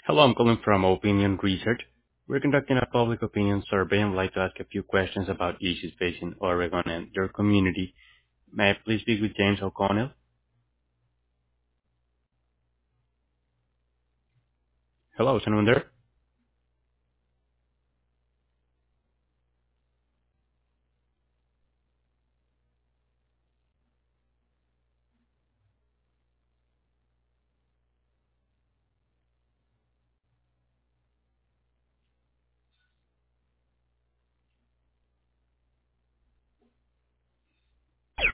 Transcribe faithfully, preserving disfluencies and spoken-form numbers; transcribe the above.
Hello, I'm calling from Opinion Research. We're conducting a public opinion survey and would like to ask a few questions about issues facing Oregon and your community. May I please speak with James O'Connell? Hello, is anyone there?